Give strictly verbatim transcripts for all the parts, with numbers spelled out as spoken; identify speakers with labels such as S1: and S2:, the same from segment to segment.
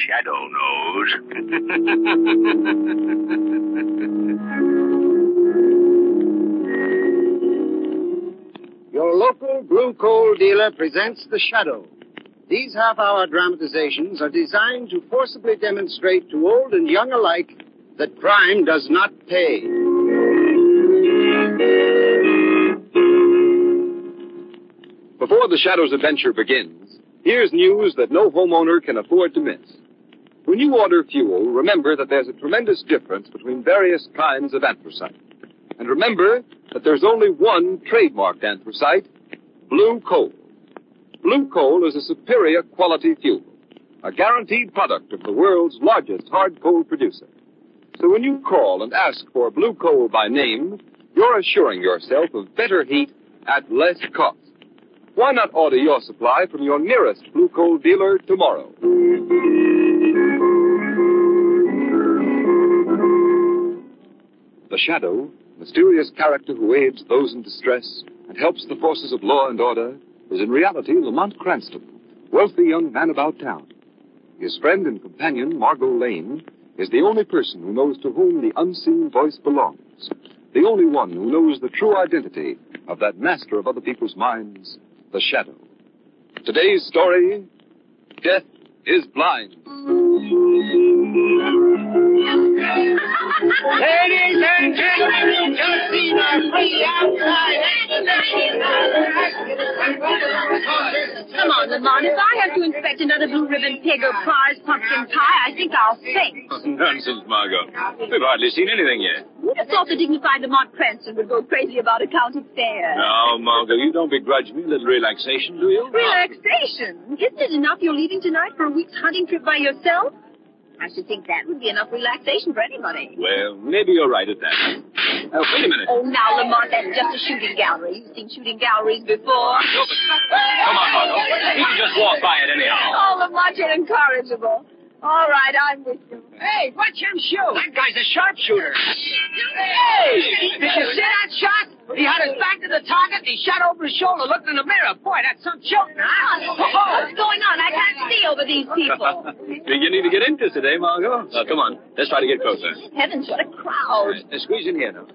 S1: Shadow knows.
S2: Your local blue coal dealer presents The Shadow. These half-hour dramatizations are designed to forcibly demonstrate to old and young alike that crime does not pay.
S3: Before The Shadow's adventure begins, here's news that no homeowner can afford to miss. When you order fuel, remember that there's a tremendous difference between various kinds of anthracite. And remember that there's only one trademarked anthracite, blue coal. Blue coal is a superior quality fuel, a guaranteed product of the world's largest hard coal producer. So when you call and ask for blue coal by name, you're assuring yourself of better heat at less cost. Why not order your supply from your nearest blue coal dealer tomorrow? The Shadow, mysterious character who aids those in distress and helps the forces of law and order, is in reality Lamont Cranston, wealthy young man about town. His friend and companion, Margot Lane, is the only person who knows to whom the unseen voice belongs, the only one who knows the true identity of that master of other people's minds, the Shadow. Today's story, Death is Blind.
S4: Ladies and gentlemen, just see the free outside.
S5: Come on, Lamont. If I have to inspect another blue ribbon pig or prize pumpkin pie, I think I'll faint.
S6: Nonsense, Margot. We've hardly seen anything yet.
S5: Who'd have thought the dignified Lamont Cranston would go crazy about a county fair?
S6: No, Margot, you don't begrudge me a little relaxation, do you?
S5: Relaxation? Isn't it enough you're leaving tonight for a week's hunting trip by yourself? I should think that would be enough relaxation for anybody.
S6: Well, maybe you're right at that. Uh, wait a minute.
S5: Oh, now, Lamont, that's just a shooting gallery. You've seen shooting galleries before.
S6: No, but... Come on, Margot. We can just walk by it anyhow.
S5: Oh, Lamont, you're incorrigible. All right, I'm with you.
S4: Hey, watch him shoot. That guy's a sharpshooter. Hey, did you see that shot? He had his back to the target, and he shot over his shoulder, looked in the mirror. Boy, that's some shooting, huh?
S5: What's going on? I can't see over these people.
S6: You need to get into today, Margot. Uh, come on. Let's try to get closer.
S5: Heavens, what a crowd.
S6: Uh, squeeze in here now.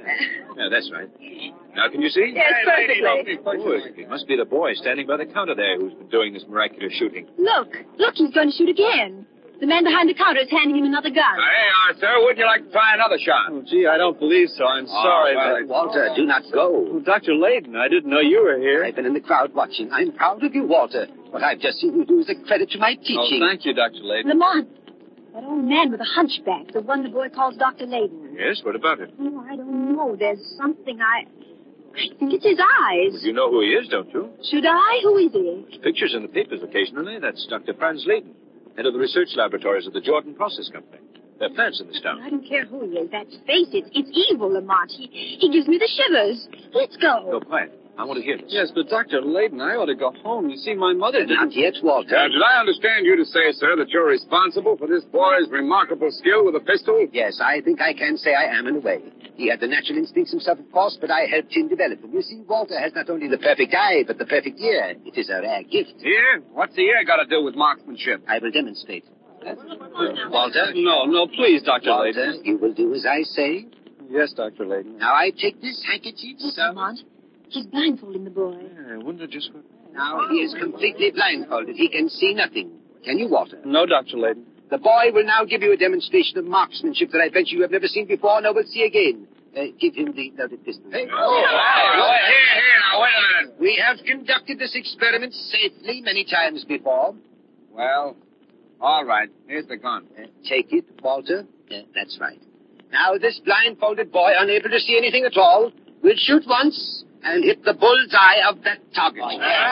S6: Yeah, that's right. Now, can you see?
S5: Yes, perfectly.
S6: Oh, it must be the boy standing by the counter there who's been doing this miraculous shooting.
S5: Look, look, he's going to shoot again. The man behind the counter is handing him another gun.
S6: Hey, Arthur, wouldn't you like to try another shot?
S3: Oh, gee, I don't believe so. I'm sorry,
S2: well,
S3: but...
S2: Walter, do not go.
S3: Oh, Doctor Layden, I didn't know you were here.
S2: I've been in the crowd watching. I'm proud of you, Walter. What I've just seen you do is a credit to my teaching.
S3: Oh, thank you, Doctor Layden.
S5: Lamont, that old man with a hunchback, the one the boy calls Doctor Layden.
S6: Yes, what about it?
S5: Oh, I don't know. There's something I... I think it's his eyes.
S6: Well, you know who he is, don't you?
S5: Should I? Who is he?
S6: There's pictures in the papers occasionally. That's Doctor Franz Layden, head of the research laboratories of the Jordan Process Company. There are plants in this town.
S5: I don't care who he is. That face, it's, it's evil, Lamont. He, he gives me the shivers. Let's go.
S6: Go quiet. I want to hear this.
S3: Yes, but Doctor Layden, I ought to go home. You see, my mother didn't...
S2: Not yet, Walter.
S7: Uh, did I understand you to say, sir, that you're responsible for this boy's remarkable skill with a pistol?
S2: Yes, I think I can say I am in a way. He had the natural instincts himself, of course, but I helped him develop them. You see, Walter has not only the perfect eye, but the perfect ear. It is a rare gift.
S7: Ear? What's the ear got to do with marksmanship?
S2: I will demonstrate. Uh, Walter?
S3: No, no, please, Doctor
S2: Walter,
S3: Layden.
S2: you will do as I say.
S3: Yes, Doctor Layden.
S2: Now I take this handkerchief,
S5: Look,
S2: sir.
S5: Lamont. He's blindfolding the boy.
S6: Yeah, I wonder just what...
S2: Now he is completely blindfolded. He can see nothing. Can you, Walter?
S3: No, Doctor Layden.
S2: The boy will now give you a demonstration of marksmanship that I bet you have never seen before nor will see again. Uh, give him the loaded pistol. Hey,
S7: Oh, hey, oh, here, here, now, wait a minute.
S2: we have conducted this experiment safely many times before.
S7: Well, all right. Here's the gun.
S2: Uh, take it, Walter. Uh, that's right. Now this blindfolded boy, unable to see anything at all, will shoot once and hit the bullseye of that target.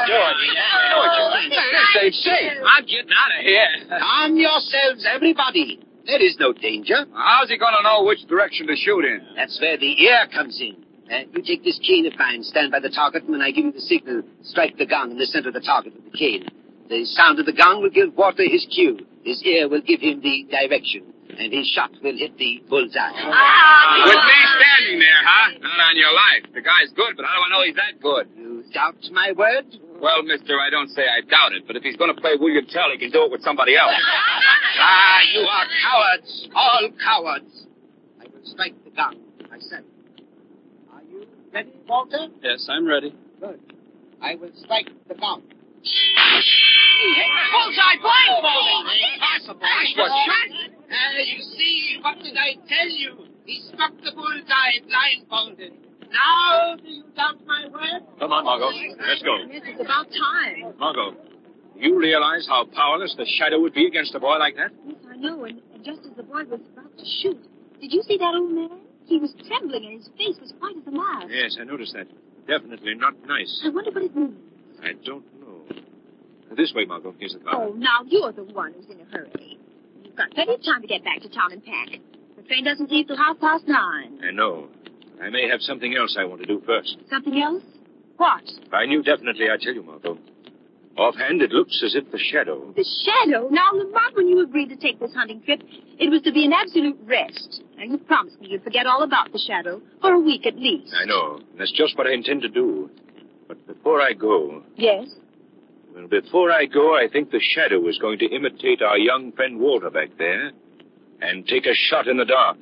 S7: Safe, safe. I'm getting out of here.
S2: Calm yourselves, everybody. There is no danger.
S7: How's he going to know which direction to shoot in?
S2: That's where the ear comes in. Uh, you take this cane of mine, stand by the target, and when I give you the signal, strike the gong in the center of the target with the cane. The sound of the gong will give Walter his cue. His ear will give him the direction, and his shot will hit the bullseye.
S5: Ah!
S7: With me standing there, huh? Not on your life. The guy's good, but how do I know he's that good?
S2: You doubt my word?
S7: Well, mister, I don't say I doubt it, but if he's going to play William Tell, he can do it with somebody else.
S2: Ah, you are cowards. All cowards. I will strike the gong myself. Are you ready, Walter?
S1: Yes, I'm ready.
S2: Good. I will strike the gong.
S4: He hit the bullseye blindfolded.
S2: Impossible.
S4: I was shot.
S2: Uh, you see, what did I tell you? He struck the bullseye blindfolded. Now do you doubt my word?
S6: Come on, Margot. Let's go.
S5: Yes, it's about time.
S6: Margot, you realize how powerless the shadow would be against a boy like that?
S5: Yes, I know, and, and just as the boy was about to shoot, did you see that old man? He was trembling, and his face was white as a mouse.
S6: Yes, I noticed that. Definitely not nice.
S5: I wonder what it means.
S6: I don't know. This way, Margot. Here's the car.
S5: Oh, now you're the one who's in a hurry. You've got plenty of time to get back to town and pack. The train doesn't leave till half past nine.
S6: I know. I may have something else I want to do first.
S5: Something else? What?
S6: If I knew definitely, I'd tell you, Margot. Offhand, it looks as if the shadow...
S5: The shadow? Now, Lamont, when you agreed to take this hunting trip, it was to be an absolute rest. And you promised me you'd forget all about the shadow, for a week at least.
S6: I know. That's just what I intend to do. But before I go...
S5: Yes?
S6: Well, before I go, I think the shadow is going to imitate our young friend Walter back there and take a shot in the dark.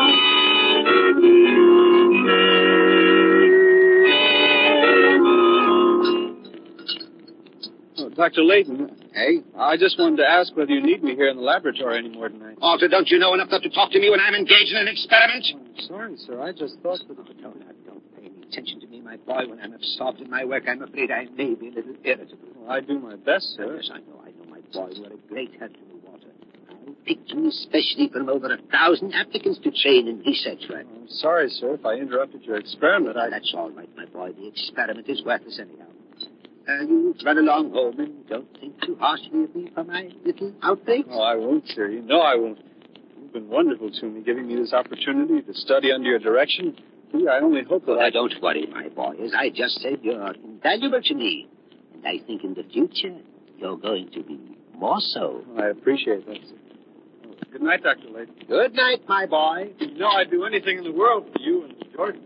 S1: Oh, Doctor Layton.
S2: Hey?
S1: I just wanted to ask whether you need me here in the laboratory anymore tonight.
S2: Walter, don't you know enough not to talk to me when I'm engaged in an experiment?
S1: I'm sorry, sir. I just thought that...
S2: Oh, no, no, don't pay any attention to me, my boy. When I'm absorbed in my work, I'm afraid I may be a little irritable.
S1: Well, I do my best, sir.
S2: Yes, I know, I know, my boy. You are a great help to me, Walter. I picked you especially from over a thousand applicants to train in research work.
S1: I'm sorry, sir, if I interrupted your experiment. I...
S2: That's all right, my boy. The experiment is worthless anyhow. Uh, you run along home and don't think too harshly of me for my little outbreaks.
S1: Oh, I won't, sir. You know I won't. You've been wonderful to me, giving me this opportunity to study under your direction. Gee, I only hope that
S2: Well,
S1: I...
S2: I don't worry, my boy. As I just said, you're invaluable to me. And I think in the future, you're going to be more so.
S1: I appreciate that, sir. Oh, good night, Doctor Layton.
S2: Good night, my boy.
S1: You know I'd do anything in the world for you and Jordan.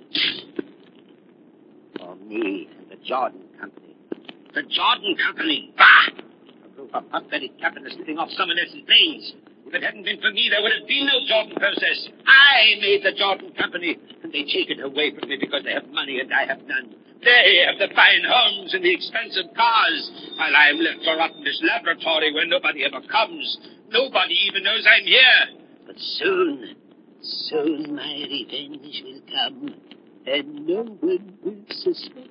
S2: For me and the Jordan Company. The Jordan Company? Bah! A group of hot-blooded capitalists living off someone else's brains. If it hadn't been for me, there would have been no Jordan process. I made the Jordan Company, and they take it away from me because they have money and I have none. They have the fine homes and the expensive cars, while I'm left to rot in this laboratory where nobody ever comes. Nobody even knows I'm here. But soon, soon my revenge will come, and no one will suspect.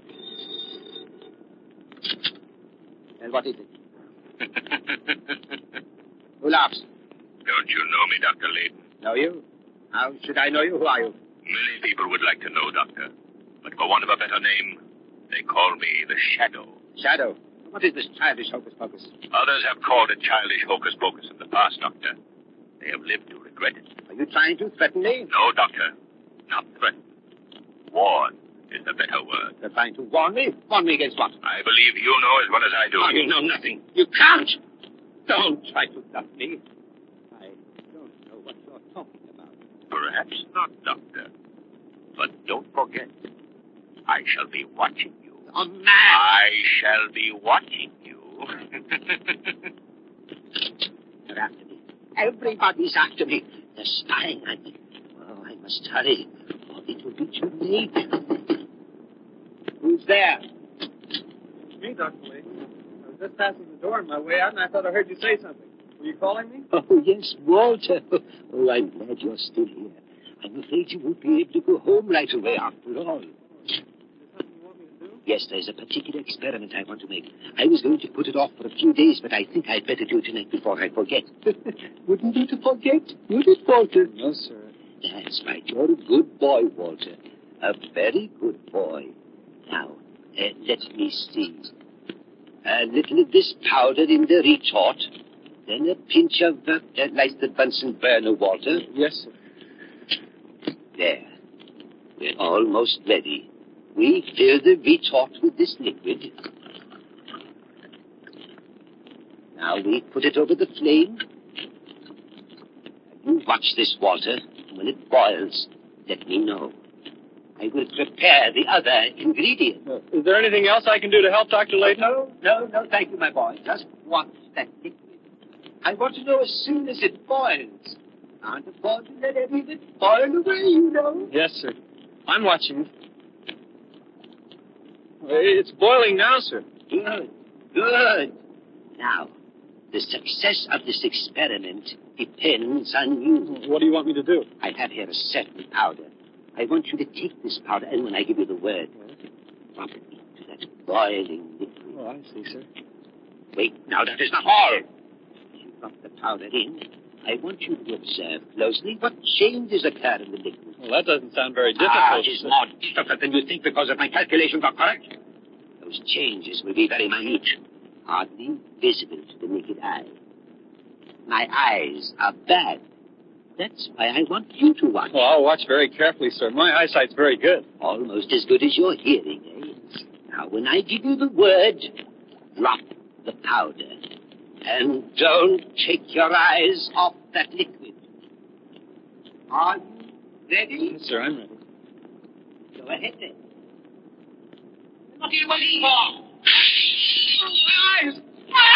S2: And what is it? Who laughs?
S8: Don't you know me, Doctor Layton?
S2: Know you? How should I know you? Who are you?
S8: Many people would like to know, Doctor. But for want of a better name, they call me the Shadow.
S2: Shadow. What is this childish hocus-pocus?
S8: Others have called it childish hocus-pocus in the past, Doctor. They have lived to regret it.
S2: Are you trying to threaten me?
S8: No, Doctor. Not threaten. Warn is the better word.
S2: You're trying to warn me? Warn me against what?
S8: I believe you know as well as I do.
S2: Oh, you know nothing. You can't. Don't try to bluff me. I don't know what you're talking about.
S8: Perhaps not, Doctor. But don't forget, I shall be watching you.
S2: Oh, man!
S8: I shall be watching you.
S2: They're after me. Everybody's after me. They're spying on me. Oh, I must hurry, or it will be too late. Who's there?
S1: It's me, Doctor Layton. I was just passing the door on my way out, and I thought I heard you say something. Were you calling me?
S2: Oh, yes, Walter. Oh, I'm glad you're still here. I'm afraid you won't be able to go home right away after all.
S1: Is there something you want me to do?
S2: Yes, there's a particular experiment I want to make. I was going to put it off for a few days, but I think I'd better do it tonight before I forget. Wouldn't you to forget? Would it, Walter?
S1: No, sir.
S2: That's right. You're a good boy, Walter. A very good boy. Now, uh, let me see. A little of this powder in the retort. Then a pinch of uh, uh, like the Bunsen burner, Walter.
S1: Yes, sir.
S2: There. We're almost ready. We fill the retort with this liquid. Now we put it over the flame. You watch this, Walter. When it boils, let me know. I will prepare the other ingredient.
S1: Uh, is there anything else I can do to help, Doctor Layton?
S2: No, no, no, thank you, my boy. Just watch that liquid. I want to know as soon as it boils. Can't afford to let any of it boil away, you know.
S1: Yes, sir. I'm watching. It's boiling now, sir.
S2: Good, good. Now, the success of this experiment depends on you.
S1: What do you want me to do?
S2: I have here a certain powder. I want you to take this powder, and when I give you the word, drop it into that boiling liquid.
S1: Oh, I see, sir.
S2: Wait, now that is not all. You drop the powder in. I want you to observe closely what changes occur in the liquid.
S1: Well, that doesn't sound very difficult.
S2: Ah, it is more difficult than you think because of my calculations are correct. Those changes will be very minute, hardly visible to the naked eye. My eyes are bad. That's why I want you to watch.
S1: Well, I'll watch very carefully, sir. My eyesight's very good.
S2: Almost as good as your hearing, eh? Now, when I give you the word, drop the powder. And don't take your eyes off that liquid. Are you ready?
S1: Yes, sir, I'm ready.
S2: Go ahead, then.
S4: What are you waiting for? Oh, my eyes!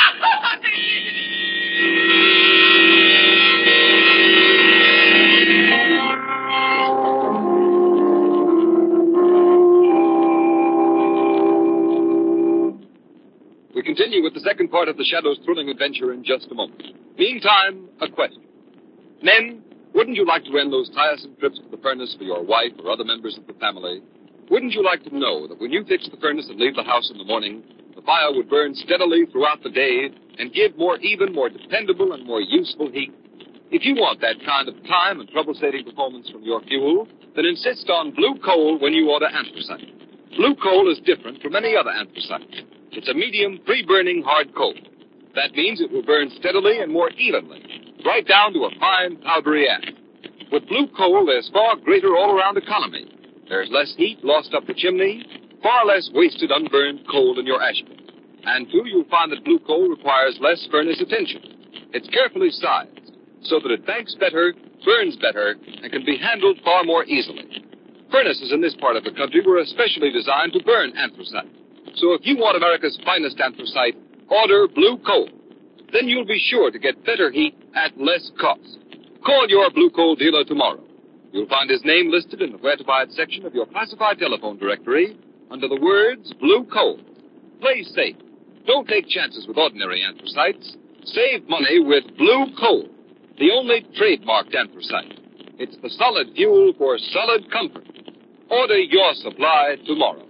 S3: We continue with the second part of the Shadow's thrilling adventure in just a moment. Meantime, a question. Men, wouldn't you like to end those tiresome trips to the furnace for your wife or other members of the family? Wouldn't you like to know that when you fix the furnace and leave the house in the morning, the fire would burn steadily throughout the day and give more even, more dependable, and more useful heat? If you want that kind of time and trouble-saving performance from your fuel, then insist on blue coal when you order anthracite. Blue coal is different from any other anthracite. It's a medium, free-burning hard coal. That means it will burn steadily and more evenly, right down to a fine, powdery ash. With blue coal, there's far greater all-around economy. There's less heat lost up the chimney, far less wasted unburned coal in your ash bin. And, too, you'll find that blue coal requires less furnace attention. It's carefully sized, so that it banks better, burns better, and can be handled far more easily. Furnaces in this part of the country were especially designed to burn anthracite. So if you want America's finest anthracite, order blue coal. Then you'll be sure to get better heat at less cost. Call your blue coal dealer tomorrow. You'll find his name listed in the Where to Buy It section of your classified telephone directory under the words blue coal. Play safe. Don't take chances with ordinary anthracites. Save money with blue coal, the only trademarked anthracite. It's the solid fuel for solid comfort. Order your supply tomorrow.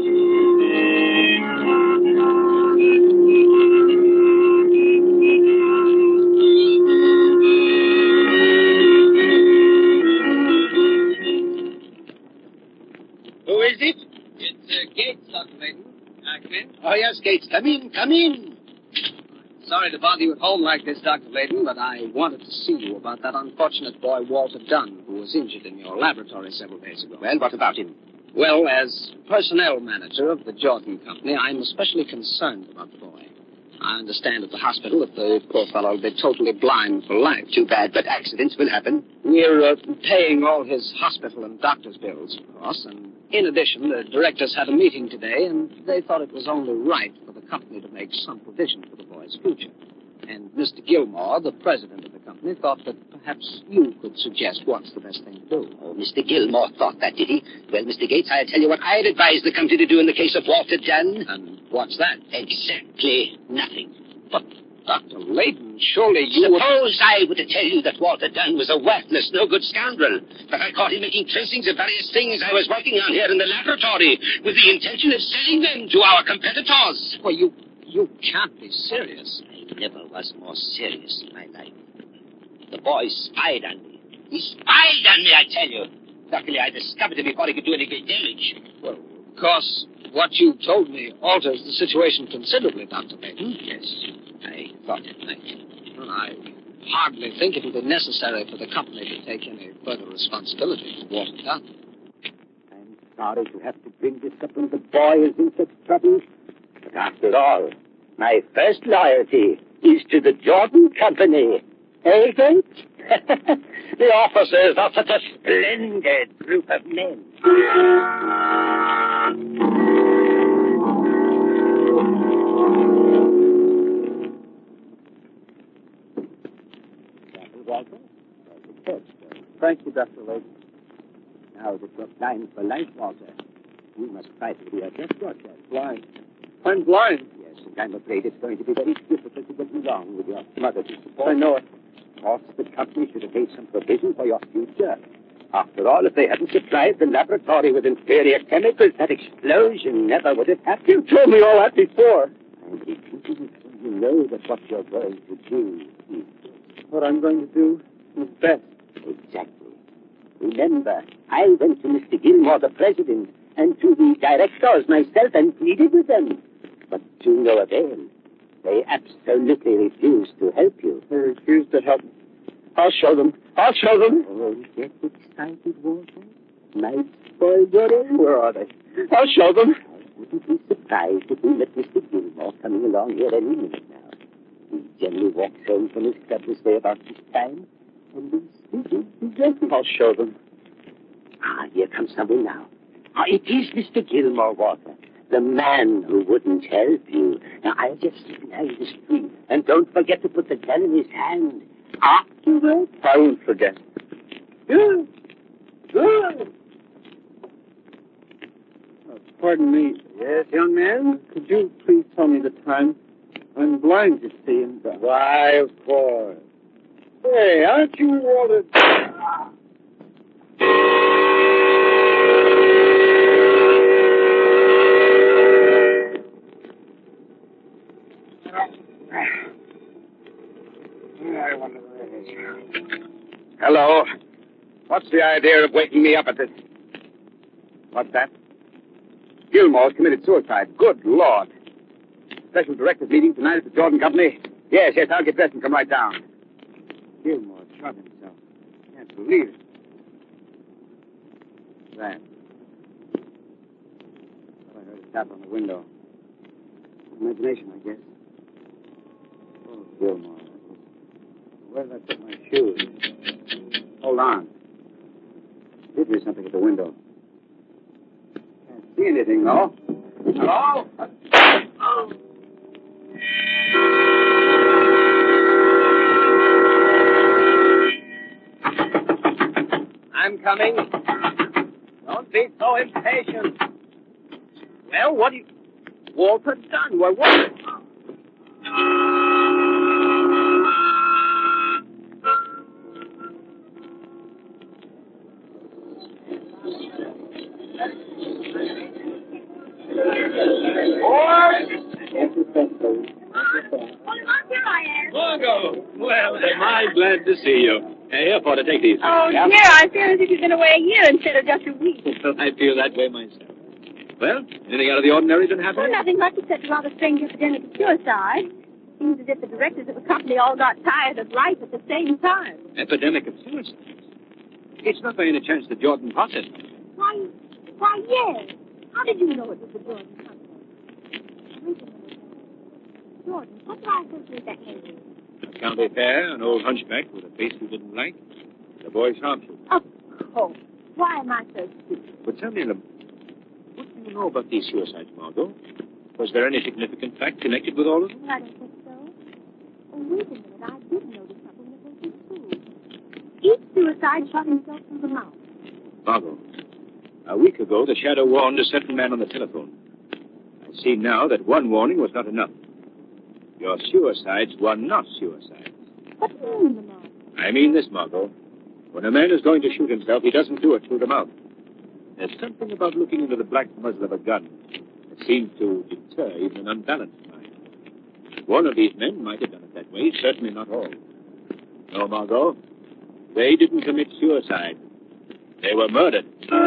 S2: Who is it? It's uh, Gates, Doctor Layton. Uh, come in? Oh, yes, Gates. Come in, come in.
S9: Sorry to bother you at home like this, Doctor Layton, but I wanted to see you about that unfortunate boy, Walter Dunn, who was injured in your laboratory several days ago.
S2: Well, what about him?
S9: Well, as personnel manager of the Jordan Company, I'm especially concerned about the boy. I understand at the hospital that the poor fellow will be totally blind for life.
S2: Too bad, but accidents will happen.
S9: We're uh, paying all his hospital and doctor's bills, of course, and in addition, the directors had a meeting today, and they thought it was only right for the company to make some provision for the boy's future. And Mister Gilmore, the president of the company, thought that perhaps you could suggest what's the best thing to do.
S2: Oh, Mister Gilmore thought that, did he? Well, Mister Gates, I'll tell you what I'd advise the company to do in the case of Walter Dunn.
S9: And what's that?
S2: Exactly nothing.
S9: But, Doctor Layton, surely you
S2: Suppose
S9: would...
S2: I were to tell you that Walter Dunn was a worthless, no-good scoundrel, that I caught him making tracings of various things I was working on here in the laboratory with the intention of selling them to our competitors.
S9: Well, you, you can't be serious.
S2: I never was more serious in my life. The boy spied on me. He spied on me, I tell you. Luckily, I discovered him before he could do any great damage.
S9: Well, of course, what you told me alters the situation considerably, Doctor Layton.
S2: Yes, I thought it might.
S9: Well, I hardly think it will be necessary for the company to take any further responsibility for Walter Dunn.
S2: I'm sorry to have to bring this up when the boy is in such trouble. But after all, my first loyalty is to the Jordan Company. Eh, Gates?
S10: The officers are such a splendid group of men.
S11: Walter? Thank you, Doctor Lake. Now that you're blind for life, Walter, you must try to readjust yourself. Blind? I'm blind? Yes, and I'm afraid it's going to be very difficult to get along with your mother to support. I know it. Of course, the company should have made some provision for your future. After all, if they hadn't supplied the laboratory with inferior chemicals, that explosion never would have happened. You told me all that before. I'm repeating it so you know that what you're going to do is what I'm going to do is best. Exactly. Remember, I went to Mister Gilmore, the president, and to the directors myself and pleaded with them. But to no avail. They absolutely refused to help you. They refused to help me. I'll show them. I'll show them. Oh, get excited, Walter. Might spoil your day. Where are they? I'll show them. I wouldn't be surprised if we met Mister Gilmore coming along here any minute now. He generally walks home from his club this way about this time. And he's I'll show them. Ah, here comes someone now. Ah, it is Mister Gilmore, Walter. The man who wouldn't help you. Now, I'll just signal the street. And don't forget to put the gun in his hand. Afterwards? I won't forget. Good. Good. Oh, pardon me. Yes, young man? Could you please tell me the time? I'm blind, you see, and... Uh... Why, of course. Hey, aren't you Walter...
S7: I wonder where it is. Hello. What's the idea of waking me up at this? What's that? Gilmore's committed suicide. Good Lord. Special directors meeting tonight at the Jordan Company? Yes, yes, I'll get dressed and come right down. Gilmore shot himself. Can't believe it. That. Well, I heard a tap on the window. Imagination, I guess. Oh, Gilmore. Where did I put my shoes? Hold on. Did hear something at the window. Can't see anything, though. Hello? Oh.
S9: I'm coming. Don't be so impatient. Well, what do you... Walter Dunn, why, what...
S1: Margot! Well, am I glad to see you. Hey, here, Porter, take these.
S5: Oh,
S1: yeah.
S5: dear, I feel as if you've been away a year instead of just a week.
S1: I feel that way myself. Well, anything out of the ordinary been happening?
S5: Well, nothing much except a rather strange epidemic of suicide. Seems as if the directors of the company all got tired of life at the same time.
S1: Epidemic of suicide? It's not by any chance the Jordan process.
S5: Why, why, yes. How did you know it was the Jordan company? Wait a minute. Jordan, what do I associate that name with?
S1: A county fair, an old hunchback with a face we didn't like, the boy sharpshooter.
S5: Of course. Why am I so stupid?
S1: But tell me, what do you know about these suicides, Margot? Was there any significant fact connected with all of them?
S5: I don't think so. Oh, wait a minute. I did notice something that wasn't true. Each suicide shot himself through the mouth.
S1: Margot, a week ago, the Shadow warned a certain man on the telephone. I see now that one warning was not enough. Your suicides were not suicides.
S5: What do you mean, Lamont?
S1: I mean this, Margot. When a man is going to shoot himself, he doesn't do it through the mouth. There's something about looking into the black muzzle of a gun that seems to deter even an unbalanced mind. One of these men might have done it that way, certainly not all. No, Margot, they didn't commit suicide. They were murdered.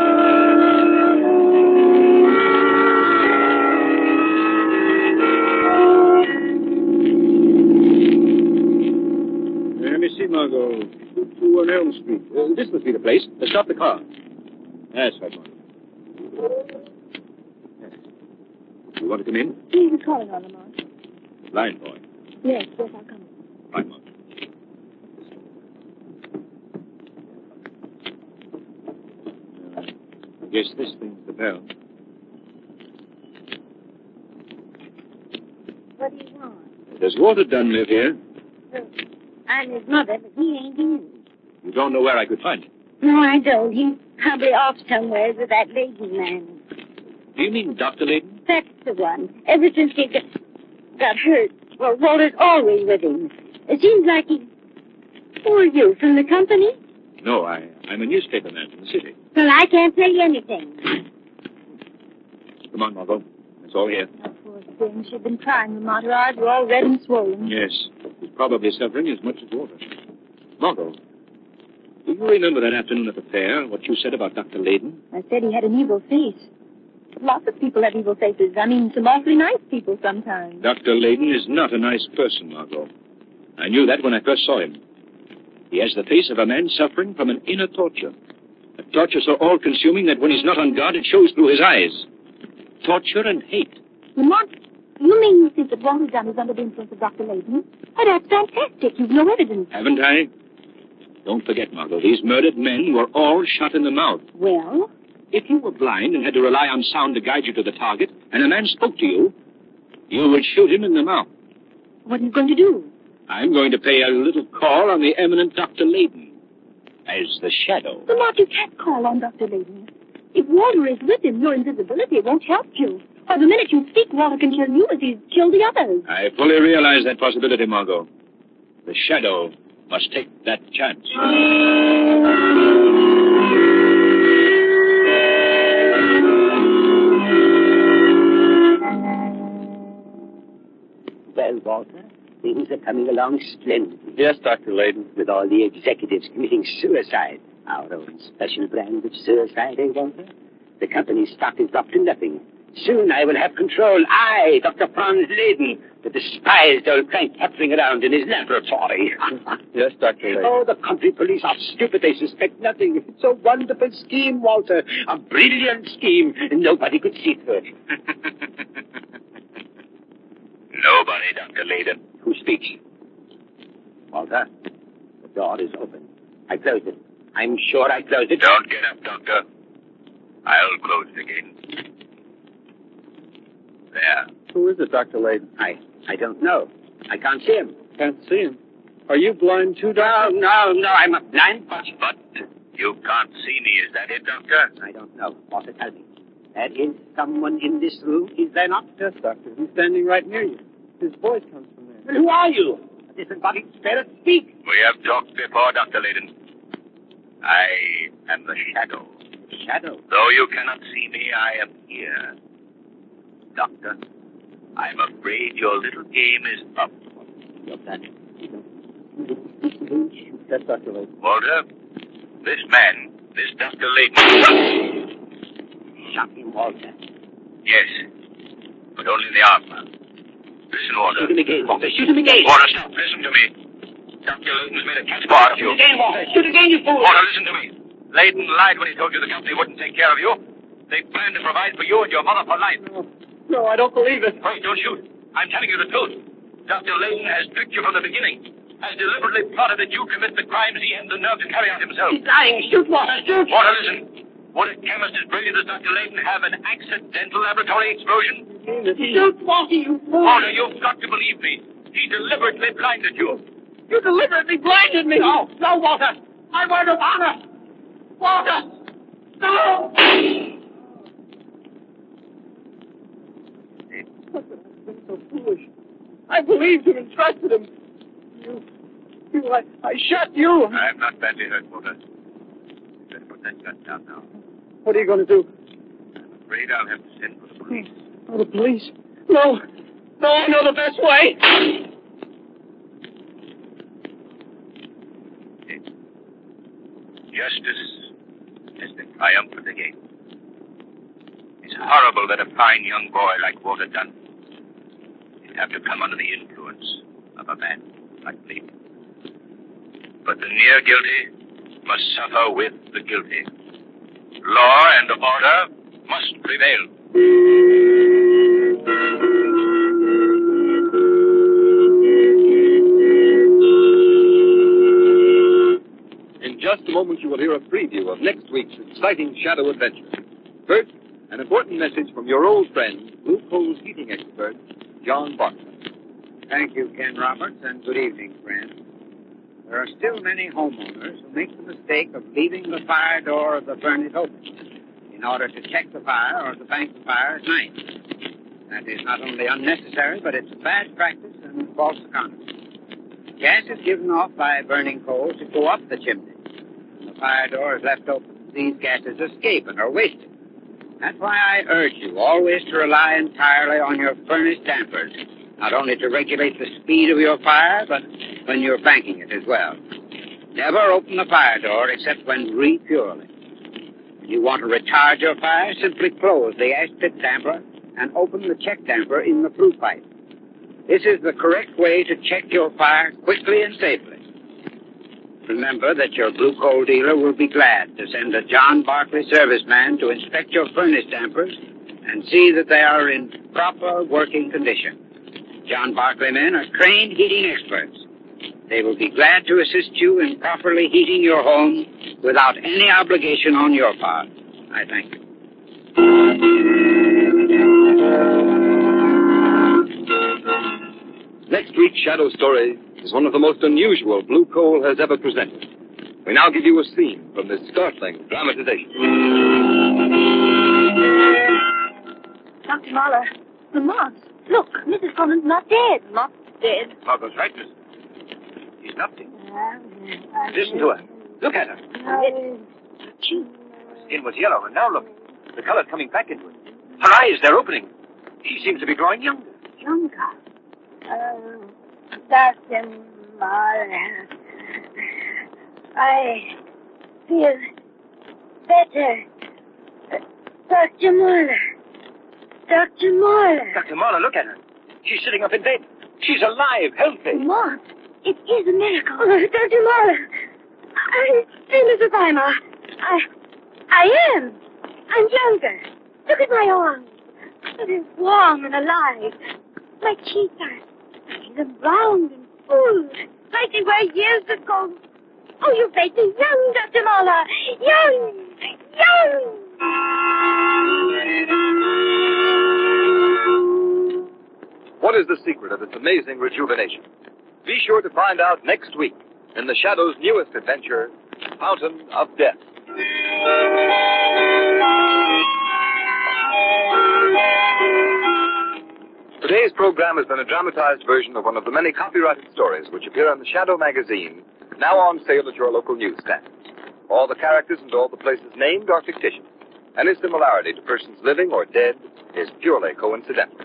S1: Let me see, Margot. To on Elm Street. Uh, this must be the place. Uh, stop the car. That's right, Margot. Yes. You want to come in?
S5: He was calling on Lamont.
S1: Blind boy.
S5: Yes, yes, I'll come in.
S1: Right, Margot. guess this thing's the bell.
S12: What do you want?
S1: Does Walter Dunn live here?
S12: Well, I'm his mother, but he ain't in.
S1: You don't know where I could find him?
S12: No, I don't. He's probably off somewhere with that Layden man.
S1: Do you mean Doctor Layden?
S12: That's the one. Ever since he got, got hurt, well, Walter's always with him. It seems like he... Who are you, from the company?
S1: No, I, I'm a newspaper man from the city.
S12: Well, I can't tell you anything.
S1: Come on, Margot. It's all here.
S5: Oh, poor thing. She's been crying. The mater eyes are all red and swollen.
S1: Yes. He's probably suffering as much as Walter. Margot, do you remember that afternoon at the fair, what you said about Doctor Layden?
S5: I said he had an evil face. Lots of people have evil faces. I mean, some awfully nice people sometimes.
S1: Doctor Layden is not a nice person, Margot. I knew that when I first saw him. He has the face of a man suffering from an inner torture. A torture so all-consuming that when he's not on guard, it shows through his eyes. Torture and hate.
S5: Lamont, you mean you think that Walter Dunn is under the influence of Doctor Layden? Oh, that's fantastic. You've no evidence.
S1: Haven't I? Don't forget, Margot, these murdered men were all shot in the mouth.
S5: Well?
S1: If you were blind and had to rely on sound to guide you to the target, and a man spoke to you, you would shoot him in the mouth.
S5: What are you going to do?
S1: I'm going to pay a little call on the eminent Doctor Layden as the shadow.
S5: Lamont, you can't call on Doctor Layden. If Walter is with him, your invisibility won't help you. Or the minute you speak, Walter can kill you as he's killed the others.
S1: I fully realize that possibility, Margot. The shadow must take that chance.
S11: Well, Walter, things are coming along splendidly.
S3: Yes, Doctor Layden.
S11: With all the executives committing suicide. Our own special brand of suicide, eh, Walter? The company's stock is dropped to nothing. Soon I will have control. I, Doctor Franz Layden, the despised old crank puttering around in his laboratory.
S3: Yes, Doctor Layden.
S11: Oh, the country police are stupid. They suspect nothing. It's a wonderful scheme, Walter. A brilliant scheme. Nobody could see through it.
S8: Nobody, Doctor Layden.
S11: Who speaks? Walter, the door is open. I closed it. I'm sure I closed it.
S8: Don't get up, Doctor. I'll close it again. There.
S3: Who is it, Doctor Layden?
S11: I, I don't know. I can't see him.
S3: Can't see him. Are you blind too,
S11: No,
S3: Doctor?
S11: no, no, I'm a blind but...
S8: But you can't see me, is that it, Doctor?
S11: I don't know. Walter, tell me. There is someone in this room, is there not?
S3: Yes, Doctor. He's standing right near you. His voice comes from there.
S11: Well, who are you? A disembodied spirit? Speak.
S8: We have talked before, Doctor Layden. I am the shadow.
S11: Shadow?
S8: Though you cannot see me, I am here. Doctor, I'm afraid your little game is up.
S11: Your plan.
S3: Yes, Doctor Layden.
S8: Walter, this man, this Doctor Layden...
S11: Shot him, Walter.
S8: Yes, but only in the arm. Listen, Walter.
S11: Shoot him again, Walter. Shoot him again.
S8: Walter, stop. Listen to me. Doctor Layden's made a catch bar of you.
S11: Shoot again, Walter. Shoot again, you fool.
S8: Walter, listen to me. Layden lied when he told you the company wouldn't take care of you. They planned to provide for you and your mother for life.
S3: No, no, I don't believe it.
S8: Wait, don't shoot. I'm telling you the truth. Doctor Layden has tricked you from the beginning. Has deliberately plotted that you commit the crimes he hadn't the nerve to carry out himself.
S11: He's lying. Shoot, Walter. Shoot.
S8: Walter, listen. Would a chemist as brilliant as Doctor Layden have an accidental laboratory explosion?
S11: Shoot, Walter, you fool.
S8: Walter, you've got to believe me. He deliberately blinded you.
S11: You deliberately blinded me. No, no, Walter. My word of honor. Walter. No.
S3: I've been so foolish. I believed him and trusted him. You, you, I, I shot you.
S8: I'm not badly hurt, Walter. You better put that gun down now.
S3: What are you going to do?
S8: I'm afraid I'll have to send for the police.
S3: Oh, the police? No. No, I know the best way.
S8: Justice is the triumphant again. It's horrible that a fine young boy like Walter Dunn should have to come under the influence of a man like me. But the near guilty must suffer with the guilty. Law and order must prevail.
S3: In just a moment, you will hear a preview of next week's exciting Shadow Adventure. First, an important message from your old friend, Blue Coal's heating expert, John Barkley.
S11: Thank you, Ken Roberts, and good evening, friends. There are still many homeowners who make the mistake of leaving the fire door of the furnace open in order to check the fire or to bank the fire at night. That is not only unnecessary, but it's a bad practice and false economy. Gas is given off by burning coal to go up the chimney. When the fire door is left open, these gases escape and are wasted. That's why I urge you always to rely entirely on your furnace dampers, not only to regulate the speed of your fire, but when you're banking it as well. Never open the fire door except when refueling. When you want to retard your fire, simply close the ash pit damper and open the check damper in the flue pipe. This is the correct way to check your fire quickly and safely. Remember that your Blue Coal dealer will be glad to send a John Barkley serviceman to inspect your furnace dampers and see that they are in proper working condition. John Barkley men are trained heating experts. They will be glad to assist you in properly heating your home without any obligation on your part. I thank you.
S3: Next week's Shadow Story is one of the most unusual Blue Coal has ever presented. We now give you a scene from this startling dramatization.
S5: Doctor Mahler, the moth. Look, Missus Collins not dead. Not dead.
S8: Margot's right, miss. She's nothing. Listen to her. Look at her.
S5: Her cheek.
S8: Her skin was yellow, and now look. The color's coming back into it. Her eyes, they're opening. She seems to be growing younger.
S5: Younger.
S12: Um, Doctor Mahler, I feel better. Uh, Doctor Mahler. Doctor Mahler.
S8: Doctor Mahler, look at her. She's sitting up in bed. She's alive, healthy.
S12: Moth, it is a miracle. Oh, Doctor Mahler, I feel as if I'm a... I... I am. I'm younger. Look at my arms. They're warm and alive. My cheeks are... They're round and full, like they were years ago. Oh, you make me young, Doctor Mahler. Young! Young!
S3: What is the secret of its amazing rejuvenation? Be sure to find out next week in the Shadow's newest adventure, Fountain of Death. Today's program has been a dramatized version of one of the many copyrighted stories which appear in the Shadow magazine, now on sale at your local newsstand. All the characters and all the places named are fictitious. Any similarity to persons living or dead is purely coincidental.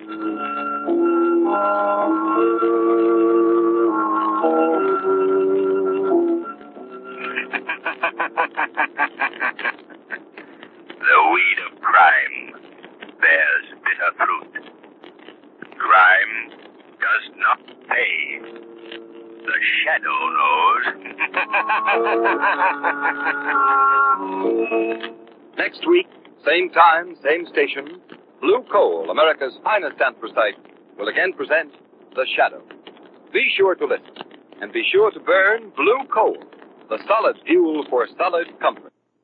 S8: The weed of crime bears bitter fruit. Crime does not pay. The Shadow knows.
S3: Next week, same time, same station, Blue Coal, America's finest anthracite, will again present The Shadow. Be sure to listen, and be sure to burn Blue Coal, the solid fuel for solid comfort.